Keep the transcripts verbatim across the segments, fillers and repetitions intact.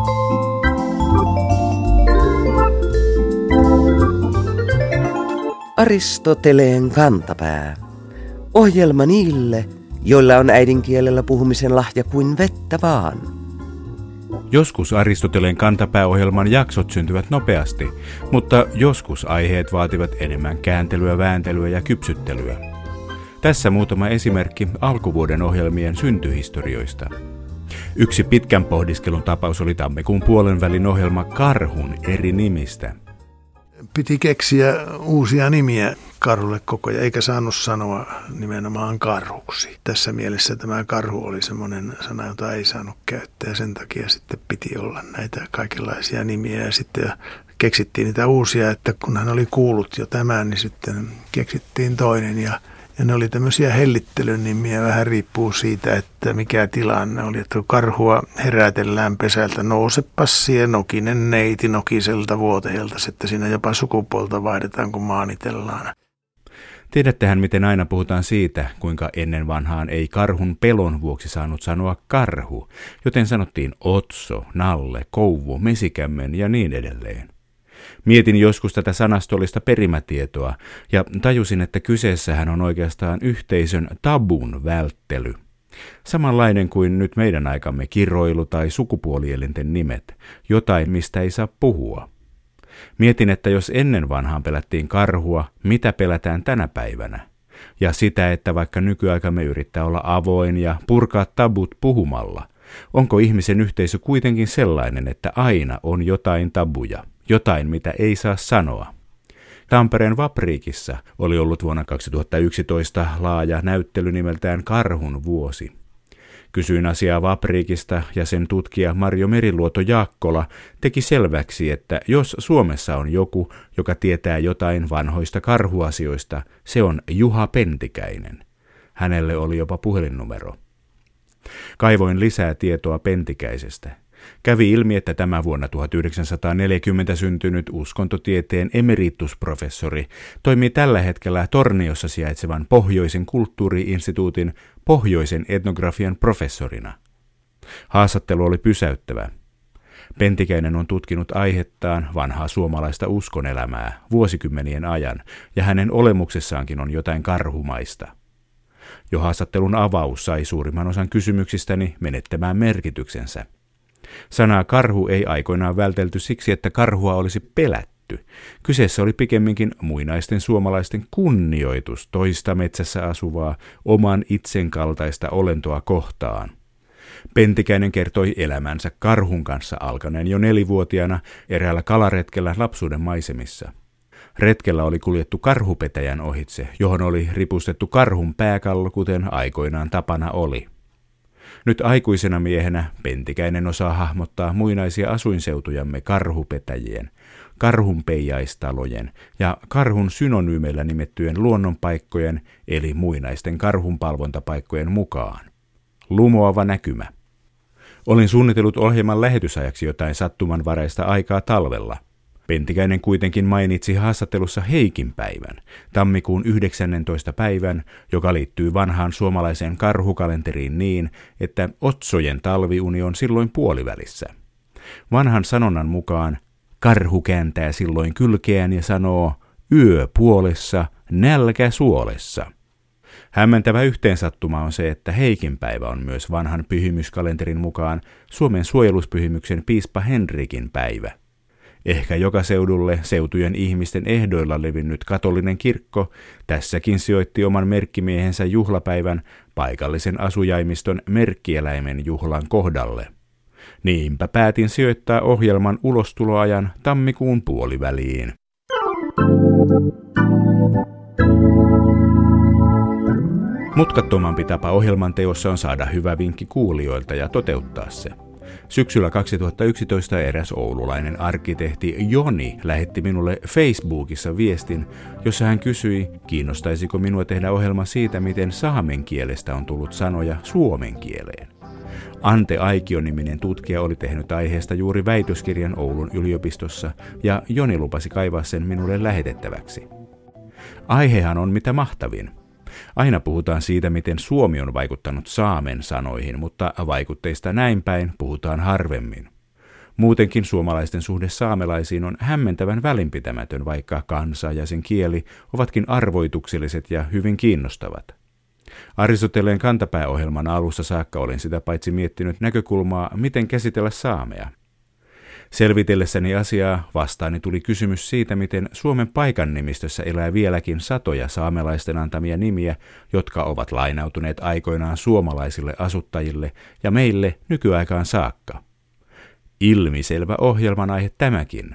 Aristoteleen kantapää. Ohjelma niille, joilla on äidinkielellä puhumisen lahja kuin vettä vaan. Joskus Aristoteleen kantapääohjelman jaksot syntyvät nopeasti, mutta joskus aiheet vaativat enemmän kääntelyä, vääntelyä ja kypsyttelyä. Tässä muutama esimerkki alkuvuoden ohjelmien syntyhistorioista. Yksi pitkän pohdiskelun tapaus oli tammikuun puolen välin ohjelma Karhun eri nimistä. Piti keksiä uusia nimiä karhulle koko ajan, eikä saanut sanoa nimenomaan karhuksi. Tässä mielessä tämä karhu oli semmoinen sana, jota ei saanut käyttää, ja sen takia sitten piti olla näitä kaikenlaisia nimiä. Ja sitten keksittiin niitä uusia, että kun hän oli kuullut jo tämän, niin sitten keksittiin toinen. Ja, ja ne oli tämmöisiä hellittelyn nimiä, vähän riippuu siitä, että mikä tilanne oli. Että kun karhua herätellään pesältä, nousepas siihen nokinen neiti nokiselta vuoteelta, että siinä jopa sukupuolta vaihdetaan, kun maanitellaan. Tiedättehän, miten aina puhutaan siitä, kuinka ennen vanhaan ei karhun pelon vuoksi saanut sanoa karhu, joten sanottiin otso, nalle, kouvu, mesikämmen ja niin edelleen. Mietin joskus tätä sanastollista perimätietoa ja tajusin, että kyseessähän on oikeastaan yhteisön tabun välttely. Samanlainen kuin nyt meidän aikamme kiroilu tai sukupuolielinten nimet, jotain mistä ei saa puhua. Mietin, että jos ennen vanhaan pelättiin karhua, mitä pelätään tänä päivänä? Ja sitä, että vaikka nykyaikamme yrittää olla avoin ja purkaa tabut puhumalla, onko ihmisen yhteisö kuitenkin sellainen, että aina on jotain tabuja, jotain mitä ei saa sanoa? Tampereen Vapriikissa oli ollut vuonna kaksituhattayksitoista laaja näyttely nimeltään Karhun vuosi. Kysyin asiaa Vapriikista ja sen tutkija Marjo Meriluoto-Jaakkola teki selväksi, että jos Suomessa on joku, joka tietää jotain vanhoista karhuasioista, se on Juha Pentikäinen. Hänelle oli jopa puhelinnumero. Kaivoin lisää tietoa Pentikäisestä. Kävi ilmi, että tämä vuonna tuhatyhdeksänsataaneljäkymmentä syntynyt uskontotieteen emeritusprofessori toimii tällä hetkellä Torniossa sijaitsevan Pohjoisen kulttuuri-instituutin pohjoisen etnografian professorina. Haastattelu oli pysäyttävä. Pentikäinen on tutkinut aihettaan vanhaa suomalaista uskonelämää vuosikymmenien ajan, ja hänen olemuksessaankin on jotain karhumaista. Jo haastattelun avaus sai suurimman osan kysymyksistäni menettämään merkityksensä. Sanaa karhu ei aikoinaan vältelty siksi, että karhua olisi pelätty. Kyseessä oli pikemminkin muinaisten suomalaisten kunnioitus toista metsässä asuvaa, oman itsen kaltaista olentoa kohtaan. Pentikäinen kertoi elämänsä karhun kanssa alkaneen jo nelivuotiaana eräällä kalaretkellä lapsuuden maisemissa. Retkellä oli kuljettu karhupetäjän ohitse, johon oli ripustettu karhun pääkallo, kuten aikoinaan tapana oli. Nyt aikuisena miehenä Pentikäinen osaa hahmottaa muinaisia asuinseutujamme karhupetäjien, karhunpeijaistalojen ja karhun synonyymeillä nimettyjen luonnonpaikkojen eli muinaisten karhunpalvontapaikkojen mukaan. Lumoava näkymä. Olin suunnitellut ohjelman lähetysajaksi jotain sattumanvaraista aikaa talvella. Pentikäinen kuitenkin mainitsi haastattelussa Heikin päivän, tammikuun yhdeksännentoista päivän, joka liittyy vanhaan suomalaiseen karhukalenteriin niin, että otsojen talviuni on silloin puolivälissä. Vanhan sanonnan mukaan karhu kääntää silloin kylkeään ja sanoo yö puolessa, nälkä suolessa. Hämmentävä yhteensattuma on se, että Heikin päivä on myös vanhan pyhimyskalenterin mukaan Suomen suojeluspyhimyksen piispa Henrikin päivä. Ehkä joka seudulle seutujen ihmisten ehdoilla levinnyt katolinen kirkko tässäkin sijoitti oman merkkimiehensä juhlapäivän paikallisen asujaimiston merkkieläimen juhlan kohdalle. Niinpä päätin sijoittaa ohjelman ulostuloajan tammikuun puoliväliin. Mutkattomampi tapa ohjelman teossa on saada hyvä vinkki kuulijoilta ja toteuttaa se. Syksyllä kaksituhattayksitoista eräs oululainen arkkitehti Joni lähetti minulle Facebookissa viestin, jossa hän kysyi, kiinnostaisiko minua tehdä ohjelma siitä, miten saamen kielestä on tullut sanoja suomen kieleen. Ante Aikio-niminen tutkija oli tehnyt aiheesta juuri väitöskirjan Oulun yliopistossa, ja Joni lupasi kaivaa sen minulle lähetettäväksi. Aihehan on mitä mahtavin. Aina puhutaan siitä, miten suomi on vaikuttanut saamen sanoihin, mutta vaikutteista näin päin puhutaan harvemmin. Muutenkin suomalaisten suhde saamelaisiin on hämmentävän välinpitämätön, vaikka kansa ja sen kieli ovatkin arvoitukselliset ja hyvin kiinnostavat. Aristoteleen kantapääohjelman alussa saakka olen sitä paitsi miettinyt näkökulmaa, miten käsitellä saamea. Selvitellessäni asiaa vastaani tuli kysymys siitä, miten Suomen paikannimistössä elää vieläkin satoja saamelaisten antamia nimiä, jotka ovat lainautuneet aikoinaan suomalaisille asuttajille ja meille nykyaikaan saakka. Ilmiselvä ohjelman aihe tämäkin.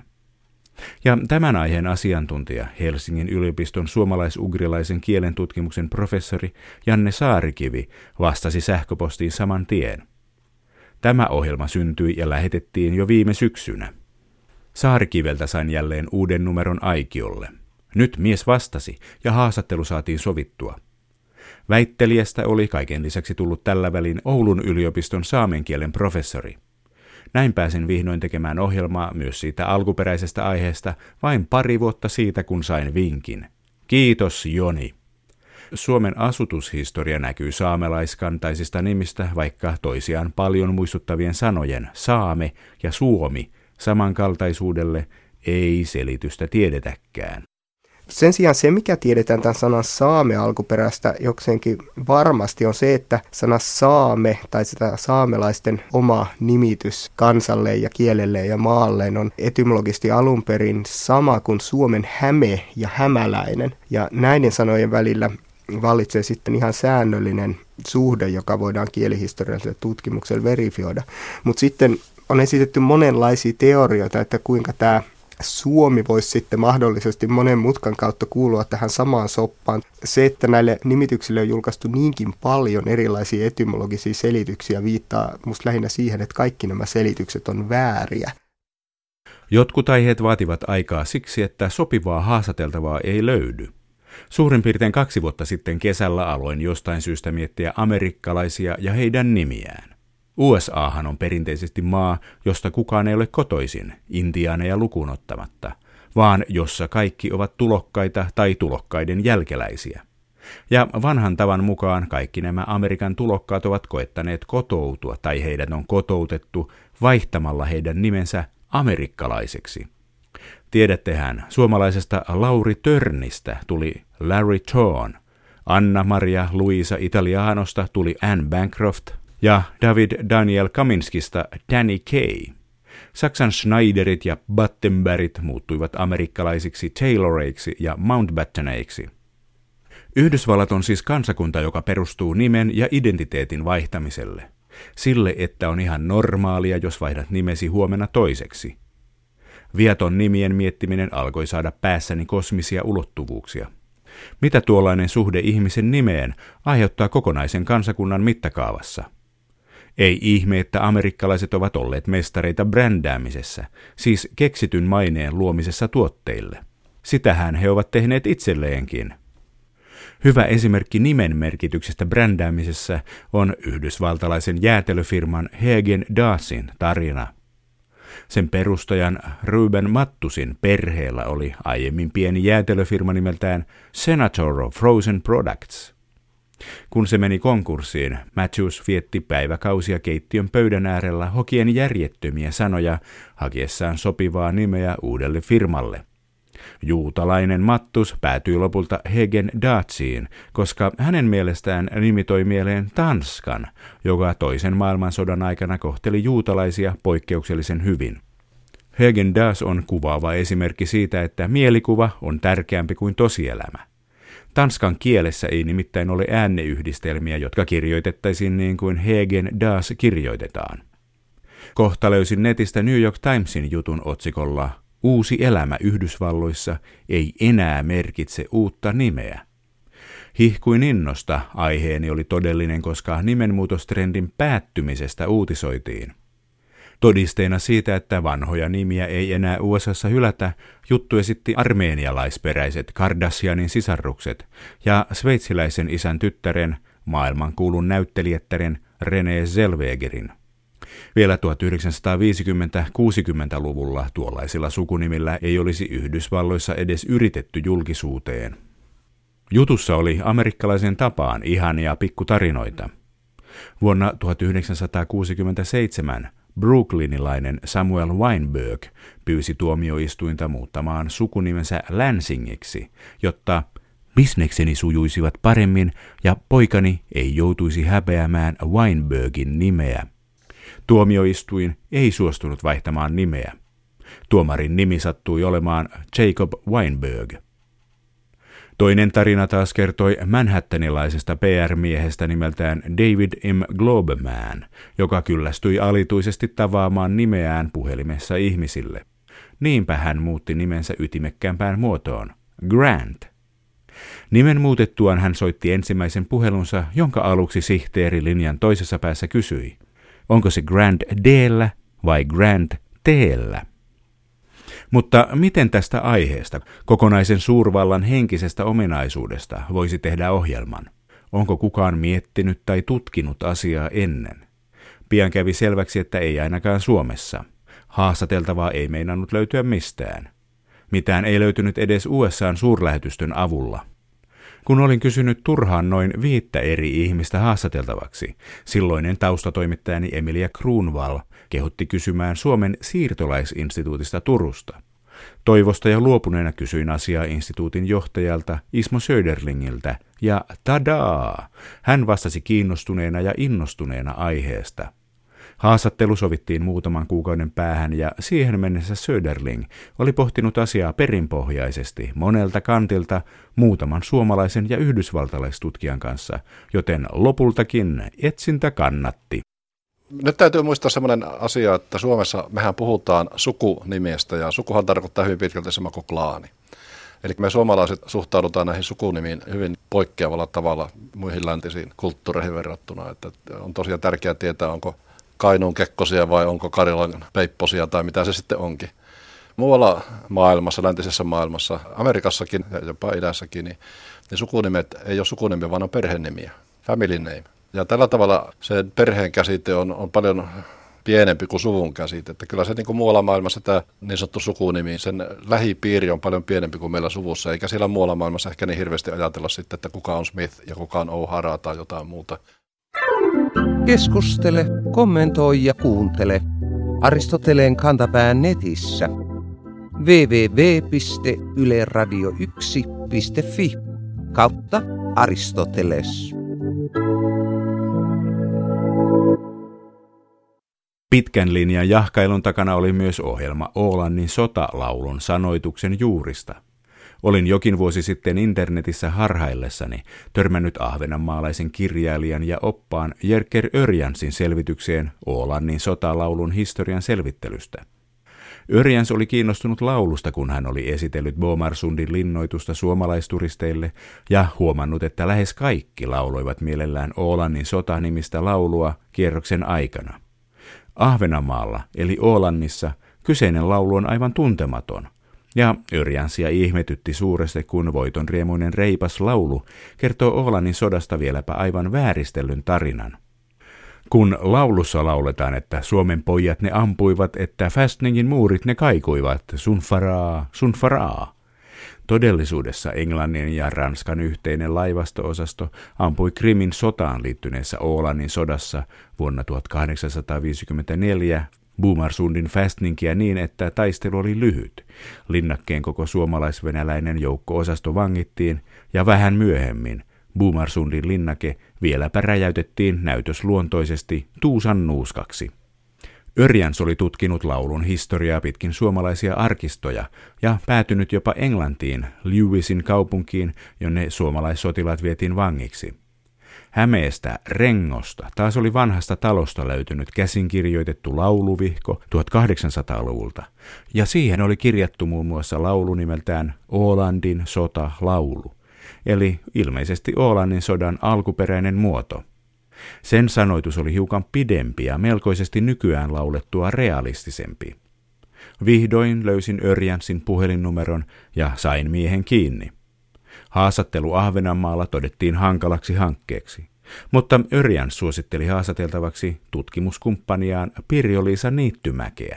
Ja tämän aiheen asiantuntija, Helsingin yliopiston suomalais-ugrilaisen kielen tutkimuksen professori Janne Saarikivi vastasi sähköpostiin saman tien. Tämä ohjelma syntyi ja lähetettiin jo viime syksynä. Saarikiveltä sain jälleen uuden numeron Aikiolle. Nyt mies vastasi ja haastattelu saatiin sovittua. Väittelijästä oli kaiken lisäksi tullut tällä välin Oulun yliopiston saamen kielen professori. Näin pääsin vihdoin tekemään ohjelmaa myös siitä alkuperäisestä aiheesta vain pari vuotta siitä, kun sain vinkin. Kiitos Joni. Suomen asutushistoria näkyy saamelaiskantaisista nimistä, vaikka toisiaan paljon muistuttavien sanojen saame ja suomi samankaltaisuudelle ei selitystä tiedetäkään. Sen sijaan se, mikä tiedetään tämän sanan saame alkuperäistä jokseenkin varmasti, on se, että sana saame tai sitä saamelaisten oma nimitys kansalle ja kielelle ja maalleen on etymologisesti alun perin sama kuin Suomen häme ja hämäläinen. Ja näiden sanojen välillä vallitsee sitten ihan säännöllinen suhde, joka voidaan kielihistoriallisella tutkimuksella verifioida. Mutta sitten on esitetty monenlaisia teorioita, että kuinka tämä Suomi voisi sitten mahdollisesti monen mutkan kautta kuulua tähän samaan soppaan. Se, että näille nimityksille on julkaistu niinkin paljon erilaisia etymologisia selityksiä, viittaa musta lähinnä siihen, että kaikki nämä selitykset on vääriä. Jotkut aiheet vaativat aikaa siksi, että sopivaa haastateltavaa ei löydy. Suurin piirtein kaksi vuotta sitten kesällä aloin jostain syystä miettiä amerikkalaisia ja heidän nimiään. U S Ahan on perinteisesti maa, josta kukaan ei ole kotoisin, intiaaneja lukuun ottamatta, vaan jossa kaikki ovat tulokkaita tai tulokkaiden jälkeläisiä. Ja vanhan tavan mukaan kaikki nämä Amerikan tulokkaat ovat koettaneet kotoutua tai heidät on kotoutettu vaihtamalla heidän nimensä amerikkalaiseksi. Tiedättehän, suomalaisesta Lauri Törnistä tuli Larry Thorne, Anna-Maria Luisa Italianosta tuli Anne Bancroft ja David Daniel Kaminskista Danny Kaye. Saksan Schneiderit ja Battenbergit muuttuivat amerikkalaisiksi Tayloreiksi ja Mountbatteneiksi. Yhdysvallat on siis kansakunta, joka perustuu nimen ja identiteetin vaihtamiselle. Sille, että on ihan normaalia, jos vaihdat nimesi huomenna toiseksi. Viaton nimien miettiminen alkoi saada päässäni kosmisia ulottuvuuksia. Mitä tuollainen suhde ihmisen nimeen aiheuttaa kokonaisen kansakunnan mittakaavassa? Ei ihme, että amerikkalaiset ovat olleet mestareita brändäämisessä, siis keksityn maineen luomisessa tuotteille. Sitähän he ovat tehneet itselleenkin. Hyvä esimerkki nimen merkityksestä brändäämisessä on yhdysvaltalaisen jäätelöfirman Häagen-Dazsin tarina. Sen perustajan Reuben Mattusin perheellä oli aiemmin pieni jäätelöfirma nimeltään Senator of Frozen Products. Kun se meni konkurssiin, Matthews vietti päiväkausia keittiön pöydän äärellä hokien järjettömiä sanoja hakiessaan sopivaa nimeä uudelle firmalle. Juutalainen Mattus päätyi lopulta Häagen-Dazsiin, koska hänen mielestään nimi toi mieleen Tanskan, joka toisen maailmansodan aikana kohteli juutalaisia poikkeuksellisen hyvin. Häagen-Dazs on kuvaava esimerkki siitä, että mielikuva on tärkeämpi kuin tosielämä. Tanskan kielessä ei nimittäin ole äänneyhdistelmiä, jotka kirjoitettaisiin niin kuin Häagen-Dazs kirjoitetaan. Kohta löysin netistä New York Timesin jutun otsikolla Uusi elämä Yhdysvalloissa ei enää merkitse uutta nimeä. Hihkuin innosta, aiheeni oli todellinen, koska nimenmuutostrendin päättymisestä uutisoitiin. Todisteena siitä, että vanhoja nimiä ei enää U S A:ssa hylätä, juttu esitti armeenialaisperäiset Kardashianin sisarrukset ja sveitsiläisen isän tyttären, maailmankuulun näyttelijättären Renée Zellwegerin. Vielä tuhatyhdeksänsataaviisikymmentä-kuusikymmentäluvulla tuollaisilla sukunimillä ei olisi Yhdysvalloissa edes yritetty julkisuuteen. Jutussa oli amerikkalaisen tapaan ihania pikkutarinoita. Vuonna tuhatyhdeksänsataakuusikymmentäseitsemän brooklynilainen Samuel Weinberg pyysi tuomioistuinta muuttamaan sukunimensä Lansingiksi, jotta bisnekseni sujuisivat paremmin ja poikani ei joutuisi häpeämään Weinbergin nimeä. Tuomioistuin ei suostunut vaihtamaan nimeä. Tuomarin nimi sattui olemaan Jacob Weinberg. Toinen tarina taas kertoi manhattanilaisesta P R-miehestä nimeltään David M. Globerman, joka kyllästyi alituisesti tavaamaan nimeään puhelimessa ihmisille. Niinpä hän muutti nimensä ytimekkäämpään muotoon, Grant. Nimen muutettuaan hän soitti ensimmäisen puhelunsa, jonka aluksi sihteeri linjan toisessa päässä kysyi, onko se Grant D:llä vai Grant T:llä? Mutta miten tästä aiheesta, kokonaisen suurvallan henkisestä ominaisuudesta, voisi tehdä ohjelman? Onko kukaan miettinyt tai tutkinut asiaa ennen? Pian kävi selväksi, että ei ainakaan Suomessa. Haastateltavaa ei meinannut löytyä mistään. Mitään ei löytynyt edes U S A:n suurlähetystön avulla. Kun olin kysynyt turhaan noin viittä eri ihmistä haastateltavaksi, silloinen taustatoimittajani Emilia Kruunval kehotti kysymään Suomen siirtolaisinstituutista Turusta. Toivosta ja luopuneena kysyin asiaa instituutin johtajalta Ismo Söderlingiltä, ja tadaa! Hän vastasi kiinnostuneena ja innostuneena aiheesta. Haastattelu sovittiin muutaman kuukauden päähän ja siihen mennessä Söderling oli pohtinut asiaa perinpohjaisesti monelta kantilta muutaman suomalaisen ja yhdysvaltalaistutkijan kanssa, joten lopultakin etsintä kannatti. Nyt täytyy muistaa sellainen asia, että Suomessa mehän puhutaan sukunimistä ja sukuhan tarkoittaa hyvin pitkälti sama kuin klaani. Eli me suomalaiset suhtaudutaan näihin sukunimiin hyvin poikkeavalla tavalla muihin läntisiin kulttuureihin verrattuna. Että on tosiaan tärkeää tietää, onko Kainuun Kekkosia vai onko Karjalan Peipposia tai mitä se sitten onkin. Muualla maailmassa, läntisessä maailmassa, Amerikassakin ja jopa idässäkin, niin, niin sukunimet ei ole sukunimiä, vaan on perhenimiä, family name. Ja tällä tavalla se perheen käsite on, on paljon pienempi kuin suvun käsite. Että kyllä se niin kuin muualla maailmassa tämä niin sanottu sukunimi, sen lähipiiri on paljon pienempi kuin meillä suvussa, eikä siellä muualla maailmassa ehkä niin hirveästi ajatella sitten, että kuka on Smith ja kuka on O'Hara tai jotain muuta. Keskustele, kommentoi ja kuuntele Aristoteleen kantapään netissä double-u double-u double-u piste yle radio yksi piste fi kautta Aristoteles. Pitkän linjan jahkailun takana oli myös ohjelma Ålannin sotalaulun sanoituksen juurista. Olin jokin vuosi sitten internetissä harhaillessani törmännyt ahvenanmaalaisen kirjailijan ja oppaan Jerker Örjansin selvitykseen Ålannin sotalaulun historian selvittelystä. Örjans oli kiinnostunut laulusta, kun hän oli esitellyt Bomarsundin linnoitusta suomalaisturisteille ja huomannut, että lähes kaikki lauloivat mielellään Ålannin sota-nimistä laulua kierroksen aikana. Ahvenanmaalla eli Ålannissa kyseinen laulu on aivan tuntematon, ja Örjansia ihmetytti suuresti, kun voitonriemuinen reipas laulu kertoo Ålannin sodasta vieläpä aivan vääristellyn tarinan. Kun laulussa lauletaan, että Suomen pojat ne ampuivat, että Fästningin muurit ne kaikuivat, sun faraa, sun faraa. Todellisuudessa Englannin ja Ranskan yhteinen laivasto-osasto ampui Krimin sotaan liittyneessä Ålannin sodassa vuonna tuhatkahdeksansataaviisikymmentäneljä Bomarsundin Fästningiä niin, että taistelu oli lyhyt. Linnakkeen koko suomalaisvenäläinen joukko-osasto vangittiin ja vähän myöhemmin Bomarsundin linnake vieläpä räjäytettiin näytösluontoisesti tuusan nuuskaksi. Örjans oli tutkinut laulun historiaa pitkin suomalaisia arkistoja ja päätynyt jopa Englantiin, Lewisin kaupunkiin, jonne suomalaissotilaat vietiin vangiksi. Hämeestä, Rengosta, taas oli vanhasta talosta löytynyt käsinkirjoitettu lauluvihko tuhatkahdeksansataaluvulta, ja siihen oli kirjattu muun muassa laulu nimeltään Ålandin sota-laulu, eli ilmeisesti Ålannin sodan alkuperäinen muoto. Sen sanoitus oli hiukan pidempi ja melkoisesti nykyään laulettua realistisempi. Vihdoin löysin Örjansin puhelinnumeron ja sain miehen kiinni. Haastattelu Ahvenanmaalla todettiin hankalaksi hankkeeksi, mutta Örjans suositteli haastateltavaksi tutkimuskumppaniaan Pirjo-Liisa Niittymäkeä.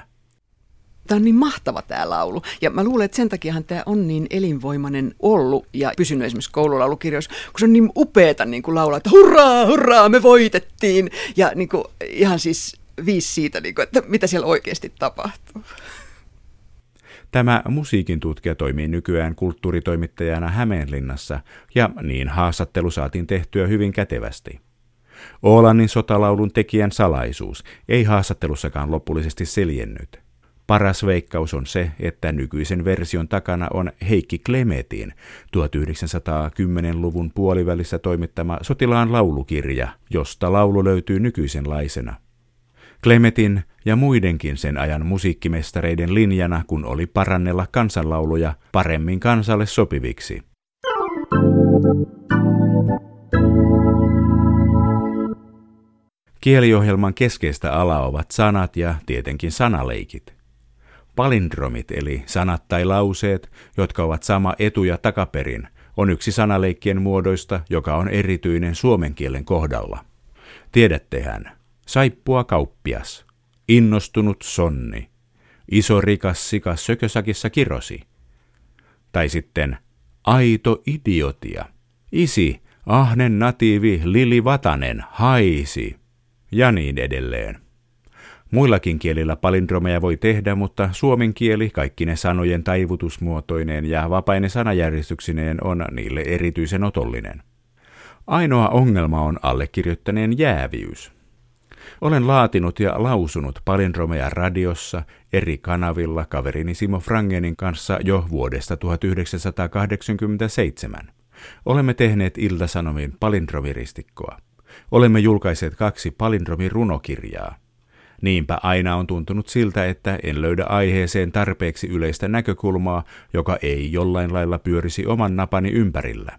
Tämä on niin mahtava tämä laulu, ja mä luulen, että sen takiahan tämä on niin elinvoimainen ollut ja pysynyt esimerkiksi koululaulukirjoissa, kun se on niin upeata niin kuin laulaa, että hurraa, hurraa, me voitettiin, ja niin kuin, ihan siis viisi siitä, että mitä siellä oikeasti tapahtuu. Tämä musiikin tutkija toimii nykyään kulttuuritoimittajana Hämeenlinnassa, ja niin haastattelu saatiin tehtyä hyvin kätevästi. Oolannin sotalaulun tekijän salaisuus ei haastattelussakaan lopullisesti seljennyt. Paras veikkaus on se, että nykyisen version takana on Heikki Klemetin tuhatyhdeksänsataakymmentäluvun puolivälissä toimittama sotilaan laulukirja, josta laulu löytyy nykyisenlaisena. Klemetin ja muidenkin sen ajan musiikkimestareiden linjana, kun oli parannella kansanlauluja paremmin kansalle sopiviksi. Kieliohjelman keskeistä alaa ovat sanat ja tietenkin sanaleikit. Palindromit eli sanat tai lauseet, jotka ovat sama etu- ja takaperin, on yksi sanaleikkien muodoista, joka on erityinen suomen kielen kohdalla. Tiedättehän, saippua kauppias, innostunut sonni, iso rikas sika sökösakissa kirosi. Tai sitten aito idiotia, isi, ahnen natiivi Lili Vatanen haisi ja niin edelleen. Muillakin kielillä palindromeja voi tehdä, mutta suomen kieli kaikkine sanojen taivutusmuotoineen ja vapaine sanajärjestyksineen on niille erityisen otollinen. Ainoa ongelma on allekirjoittaneen jääviys. Olen laatinut ja lausunut palindromeja radiossa eri kanavilla kaverini Simo Frangenin kanssa jo vuodesta tuhatyhdeksänsataakahdeksankymmentäseitsemän. Olemme tehneet Ilta-Sanomiin palindromiristikkoa. Olemme julkaiseet kaksi palindromirunokirjaa. Niinpä aina on tuntunut siltä, että en löydä aiheeseen tarpeeksi yleistä näkökulmaa, joka ei jollain lailla pyörisi oman napani ympärillä.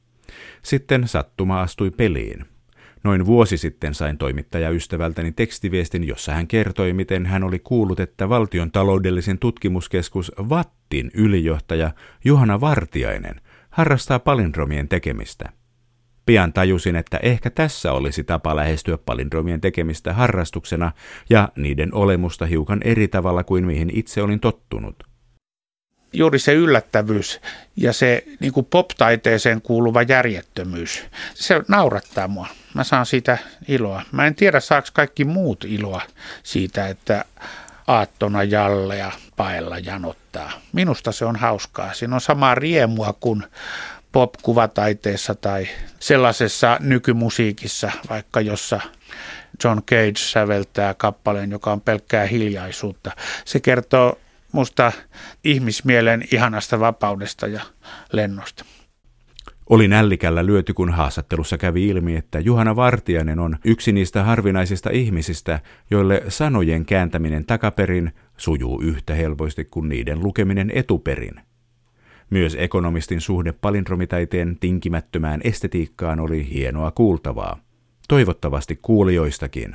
Sitten sattuma astui peliin. Noin vuosi sitten sain toimittajaystävältäni tekstiviestin, jossa hän kertoi, miten hän oli kuullut, että Valtion taloudellisen tutkimuskeskus VATTin ylijohtaja Juhana Vartiainen harrastaa palindromien tekemistä. Pian tajusin, että ehkä tässä olisi tapa lähestyä palindromien tekemistä harrastuksena ja niiden olemusta hiukan eri tavalla kuin mihin itse olin tottunut. Juuri se yllättävyys ja se niin kuin pop-taiteeseen kuuluva järjettömyys, se naurattaa mua. Mä saan siitä iloa. Mä en tiedä, saako kaikki muut iloa siitä, että aattona jallea paella janottaa. Minusta se on hauskaa. Siinä on samaa riemua kuin pop-kuvataiteessa tai sellaisessa nykymusiikissa, vaikka jossa John Cage säveltää kappaleen, joka on pelkkää hiljaisuutta. Se kertoo musta ihmismielen ihanasta vapaudesta ja lennosta. Oli nällikällä lyöty, kun haastattelussa kävi ilmi, että Juhana Vartiainen on yksi niistä harvinaisista ihmisistä, joille sanojen kääntäminen takaperin sujuu yhtä helposti kuin niiden lukeminen etuperin. Myös ekonomistin suhde palindromitaiteen tinkimättömään estetiikkaan oli hienoa kuultavaa. Toivottavasti kuulijoistakin.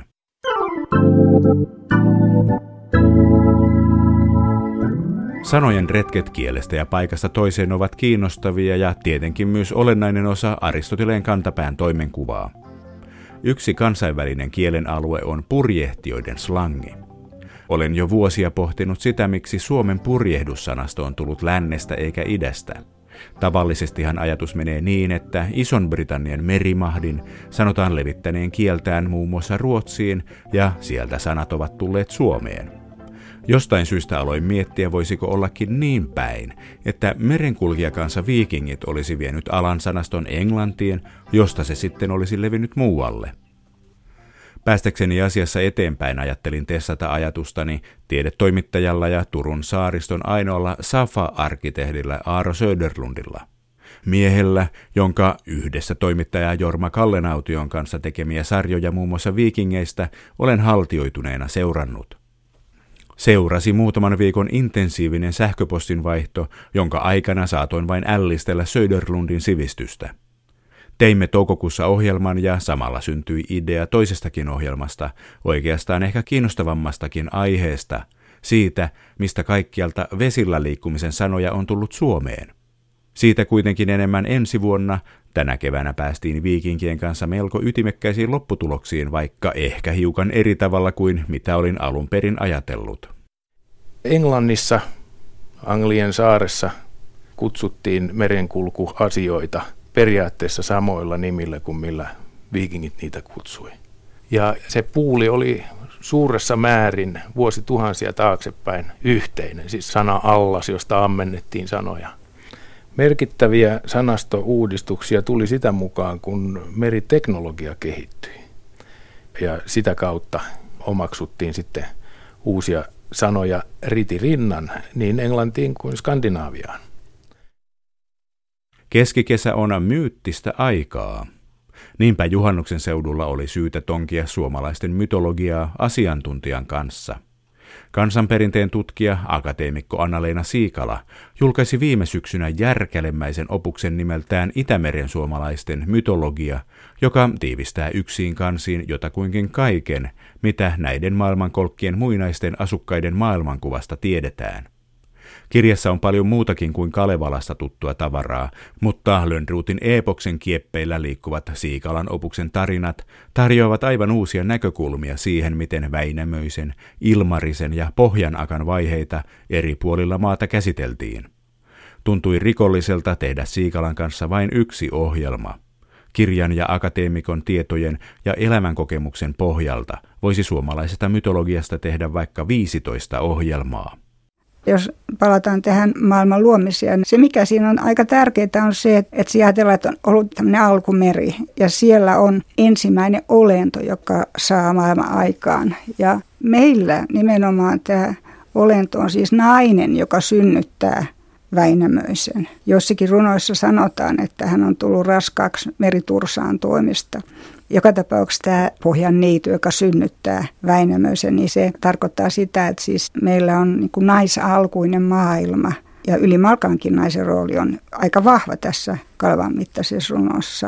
Sanojen retket kielestä ja paikasta toiseen ovat kiinnostavia ja tietenkin myös olennainen osa Aristoteleen kantapään toimenkuvaa. Yksi kansainvälinen kielen alue on purjehtijoiden slangi. Olen jo vuosia pohtinut sitä, miksi Suomen purjehdussanasto on tullut lännestä eikä idästä. Tavallisestihan ajatus menee niin, että Ison-Britannian merimahdin sanotaan levittäneen kieltään muun muassa Ruotsiin ja sieltä sanat ovat tulleet Suomeen. Jostain syystä aloin miettiä, voisiko ollakin niin päin, että merenkulkijakansa viikingit olisi vienyt alan sanaston Englantiin, josta se sitten olisi levinnyt muualle. Päästäkseni asiassa eteenpäin ajattelin testata ajatustani tiedetoimittajalla ja Turun saariston ainoalla Safa-arkkitehdillä Aaro Söderlundilla. Miehellä, jonka yhdessä toimittaja Jorma Kallenaution kanssa tekemiä sarjoja muun muassa viikingeistä olen haltioituneena seurannut. Seurasi muutaman viikon intensiivinen sähköpostinvaihto, jonka aikana saatoin vain ällistellä Söderlundin sivistystä. Teimme toukokuussa ohjelman ja samalla syntyi idea toisestakin ohjelmasta, oikeastaan ehkä kiinnostavammastakin aiheesta, siitä, mistä kaikkialta vesillä liikkumisen sanoja on tullut Suomeen. Siitä kuitenkin enemmän ensi vuonna, tänä keväänä päästiin viikinkien kanssa melko ytimekkäisiin lopputuloksiin, vaikka ehkä hiukan eri tavalla kuin mitä olin alun perin ajatellut. Englannissa, Anglien saaressa, kutsuttiin merenkulkuasioita periaatteessa samoilla nimillä kuin millä viikingit niitä kutsui. Ja se puuli oli suuressa määrin vuosituhansia taaksepäin yhteinen, siis sana allas, josta ammennettiin sanoja. Merkittäviä sanastouudistuksia tuli sitä mukaan, kun meriteknologia kehittyi. Ja sitä kautta omaksuttiin sitten uusia sanoja ritirinnan niin Englantiin kuin Skandinaaviaan. Keskikesä on myyttistä aikaa. Niinpä juhannuksen seudulla oli syytä tonkia suomalaisten mytologiaa asiantuntijan kanssa. Kansanperinteen tutkija, akateemikko Anna-Leena Siikala julkaisi viime syksynä järkälemäisen opuksen nimeltään Itämeren suomalaisten mytologia, joka tiivistää yksiin kansiin jotakuinkin kaiken, mitä näiden maailmankolkkien muinaisten asukkaiden maailmankuvasta tiedetään. Kirjassa on paljon muutakin kuin Kalevalasta tuttua tavaraa, mutta Lönnrotin eepoksen kieppeillä liikkuvat Siikalan opuksen tarinat tarjoavat aivan uusia näkökulmia siihen, miten Väinämöisen, Ilmarisen ja Pohjanakan vaiheita eri puolilla maata käsiteltiin. Tuntui rikolliselta tehdä Siikalan kanssa vain yksi ohjelma. Kirjan ja akateemikon tietojen ja elämänkokemuksen pohjalta voisi suomalaisesta mytologiasta tehdä vaikka viisitoista ohjelmaa. Jos palataan tähän maailman luomiseen, se mikä siinä on aika tärkeää on se, että ajatellaan, että on ollut tämmöinen alkumeri ja siellä on ensimmäinen olento, joka saa maailman aikaan. Ja meillä nimenomaan tämä olento on siis nainen, joka synnyttää Väinämöisen. Jossakin runoissa sanotaan, että hän on tullut raskaaksi meritursaan toimesta. Joka tapauksessa tämä Pohjan niity, joka synnyttää Väinämöisen, niin se tarkoittaa sitä, että siis meillä on niin kuin naisalkuinen maailma. Ja ylimalkaankin naisen rooli on aika vahva tässä Kalevan mittaisessa runossa.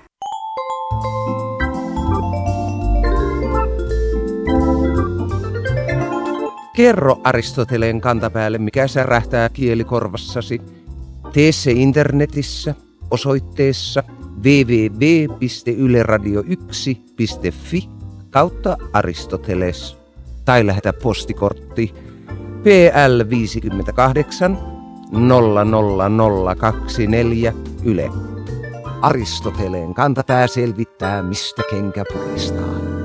Kerro Aristoteleen kantapäälle, mikä särähtää kielikorvassasi. Tee se internetissä osoitteessa double-u double-u double-u piste yle radio yksi piste fi kautta Aristoteles tai lähetä postikortti P L viisikymmentäkahdeksan nolla nolla nolla kaksikymmentäneljä Yle. Aristoteleen kantapää selvittää, mistä kenkä puristaa.